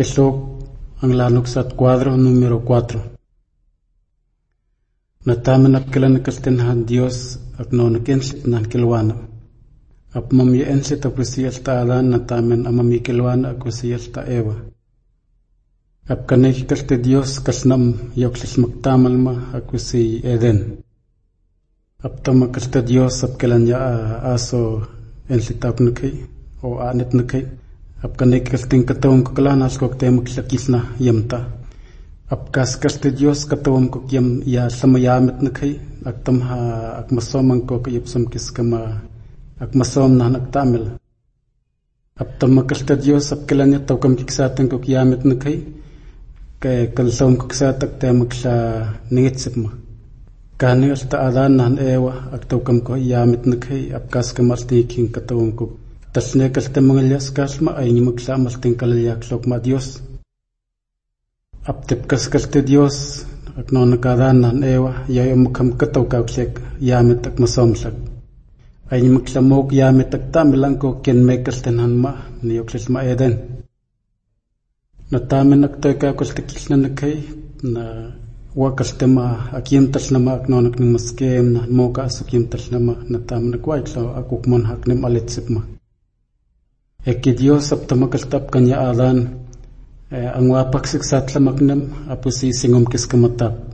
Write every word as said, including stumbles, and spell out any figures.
Kesok ang lanuksat cuadro numero cuatro. Nataman apkilan kastinhan Dios at nonakensit nan kilwana. Ap mamyaensit akusiyas ta adan natamen amamikilwana akusiyas ta Eva. Ap kanay kaste Dios kasnam yoksis magtamal ma akusi Eden. Ap tama kaste Dios apkilan ya aso ensitap nakay o anit nakay. Ap kanay kasting katawang kakalanas kok temak sakis na yamta. Ap kas kaste Dios katawang kok yam ya samayamit nakay. Ak tamha ak masomang kok yipsam kis kama ak masom na nagtamil. Ap tama kaste Dios apkilan ya tawkam kiksatan kok yamit nakay. Kaya kalsawang kuksatak tayo magsa ningitsip mo. Kani asta adan nahan ewa ak tawkam ko yamit na kay apkas ka mastiking katawang ko. Tas niya kaste mga lias kasma ay ni magsa masting kalaliyak sok ma Diyos. Aptip kas kaste Diyos ak no nakadan nahan ewa yayo makam kataw kauksek yamit ak masomsak. Ay ni magsa mok yamit ak tamilang ko kin may kaste nahan ma niyoksis ma Eden. Natamen aktoy ka kustikis na nakay na wakas tema akiyamtas na ma aknonak ng maskem na moka asukiyamtas na ma natamen nakwait so akukman haknim alitsip ma. Eki Diyos ap tamakastap kanya adan ang wapak siksat lamaknem apo si singom kis kamatap.